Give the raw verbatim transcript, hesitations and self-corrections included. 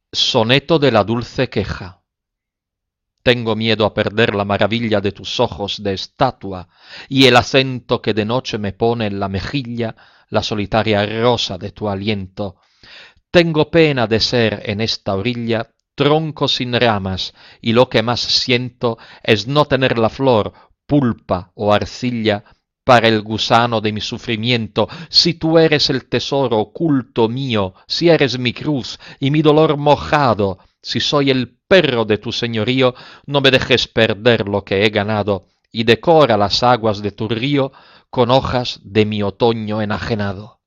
Soneto de la dulce queja. Tengo miedo a perder la maravilla de tus ojos de estatua y el acento que de noche me pone en la mejilla la solitaria rosa de tu aliento. Tengo pena de ser en esta orilla tronco sin ramas y lo que más siento es no tener la flor, pulpa o arcilla para el gusano de mi sufrimiento. Si tú eres el tesoro oculto mío, si eres mi cruz y mi dolor mojado, si soy el perro de tu señorío, no me dejes perder lo que he ganado y decora las aguas de tu río con hojas de mi otoño enajenado.